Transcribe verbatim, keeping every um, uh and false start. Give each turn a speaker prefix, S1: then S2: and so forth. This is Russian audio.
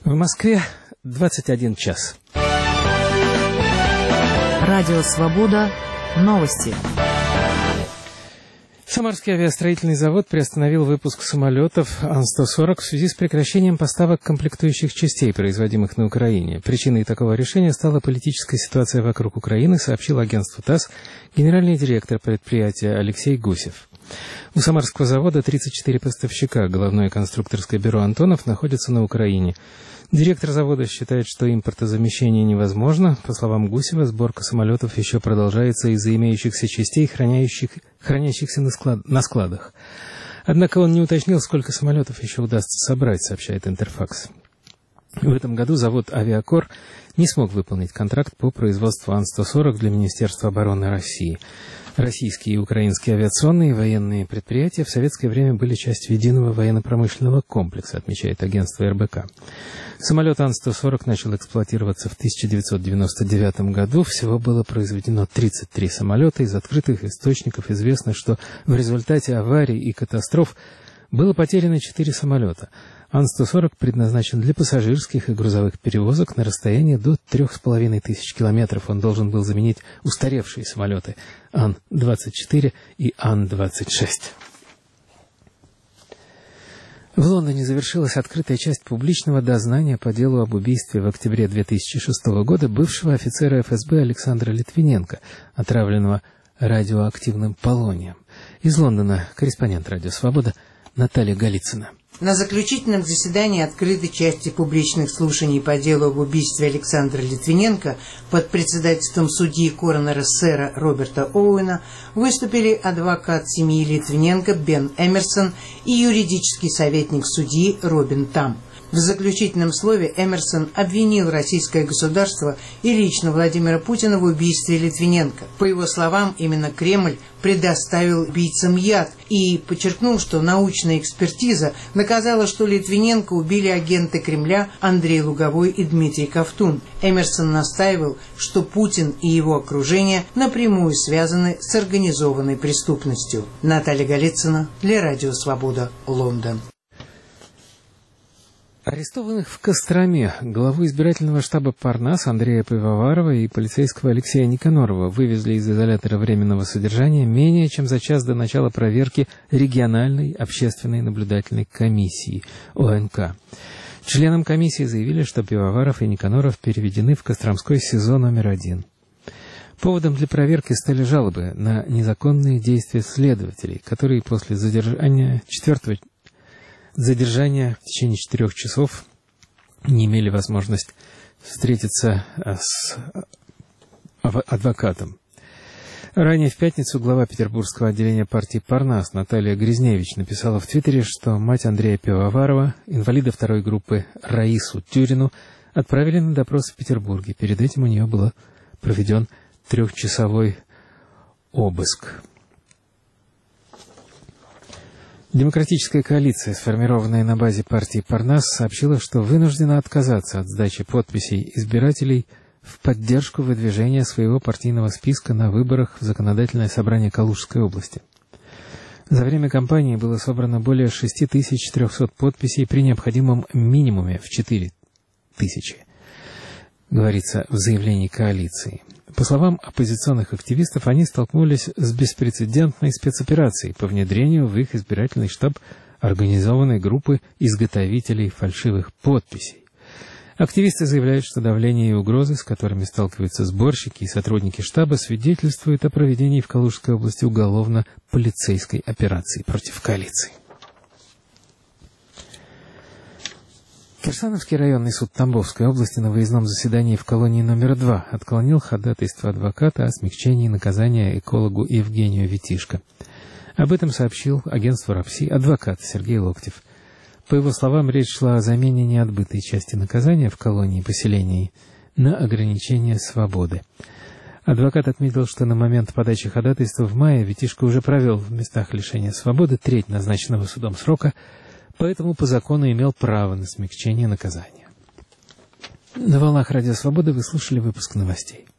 S1: В Москве двадцать один час.
S2: Радио «Свобода». Новости.
S1: Самарский авиастроительный завод приостановил выпуск самолетов Ан сто сорок в связи с прекращением поставок комплектующих частей, производимых на Украине. Причиной такого решения стала политическая ситуация вокруг Украины, сообщил агентству ТАСС генеральный директор предприятия Алексей Гусев. У Самарского завода тридцать четыре поставщика. Головное конструкторское бюро «Антонов» находится на Украине. Директор завода считает, что импортозамещение невозможно. По словам Гусева, сборка самолетов еще продолжается из-за имеющихся частей, хранящих, хранящихся на, склад, на складах. Однако он не уточнил, сколько самолетов еще удастся собрать, сообщает Интерфакс. В этом году завод «Авиакор» не смог выполнить контракт по производству Ан сто сорок для Министерства обороны России. Российские и украинские авиационные и военные предприятия в советское время были частью единого военно-промышленного комплекса, отмечает агентство эр бэ ка. Самолет Ан сто сорок начал эксплуатироваться в тысяча девятьсот девяносто девятом году. Всего было произведено тридцать три самолета. Из открытых источников известно, что в результате аварий и катастроф было потеряно четыре самолета. Ан сто сорок предназначен для пассажирских и грузовых перевозок на расстоянии до трех с половиной тысяч километров. Он должен был заменить устаревшие самолеты Ан двадцать четыре и Ан двадцать шесть. В Лондоне завершилась открытая часть публичного дознания по делу об убийстве в октябре две тысячи шестого года бывшего офицера эф эс бэ Александра Литвиненко, отравленного радиоактивным полонием. Из Лондона корреспондент «Радио Свобода» Наталья Голицына.
S3: На заключительном заседании открытой части публичных слушаний по делу об убийстве Александра Литвиненко под председательством судьи коронера сэра Роберта Оуэна выступили адвокат семьи Литвиненко Бен Эмерсон и юридический советник судьи Робин Там. В заключительном слове Эмерсон обвинил российское государство и лично Владимира Путина в убийстве Литвиненко. По его словам, именно Кремль предоставил убийцам яд и подчеркнул, что научная экспертиза доказала, что Литвиненко убили агенты Кремля Андрей Луговой и Дмитрий Ковтун. Эмерсон настаивал, что Путин и его окружение напрямую связаны с организованной преступностью. Наталья Голицына для Радио Свобода, Лондон.
S1: Арестованных в Костроме главу избирательного штаба Парнас Андрея Пивоварова и полицейского Алексея Никанорова вывезли из изолятора временного содержания менее чем за час до начала проверки региональной общественной наблюдательной комиссии о эн ка. Членам комиссии заявили, что Пивоваров и Никаноров переведены в Костромской СИЗО номер один. Поводом для проверки стали жалобы на незаконные действия следователей, которые после задержания четвертого Задержание в течение четырех часов не имели возможность встретиться с адвокатом. Ранее в пятницу глава петербургского отделения партии Парнас Наталья Гризневич написала в Твиттере, что мать Андрея Пивоварова, инвалида второй группы Раису Тюрину, отправили на допрос в Петербурге. Перед этим у нее был проведен трехчасовой обыск. Демократическая коалиция, сформированная на базе партии Парнас, сообщила, что вынуждена отказаться от сдачи подписей избирателей в поддержку выдвижения своего партийного списка на выборах в Законодательное собрание Калужской области. За время кампании было собрано более шесть тысяч триста подписей при необходимом минимуме в четыре тысячи, говорится в заявлении коалиции. По словам оппозиционных активистов, они столкнулись с беспрецедентной спецоперацией по внедрению в их избирательный штаб организованной группы изготовителей фальшивых подписей. Активисты заявляют, что давление и угрозы, с которыми сталкиваются сборщики и сотрудники штаба, свидетельствуют о проведении в Калужской области уголовно-полицейской операции против коалиции. Кирсановский районный суд Тамбовской области на выездном заседании в колонии номер два отклонил ходатайство адвоката о смягчении наказания экологу Евгению Витишко. Об этом сообщил агентству РАПСИ адвокат Сергей Локтев. По его словам, речь шла о замене неотбытой части наказания в колонии и поселении на ограничение свободы. Адвокат отметил, что на момент подачи ходатайства в мае Витишко уже провел в местах лишения свободы треть назначенного судом срока, поэтому по закону имел право на смягчение наказания. На волнах Радио Свободы вы слушали выпуск новостей.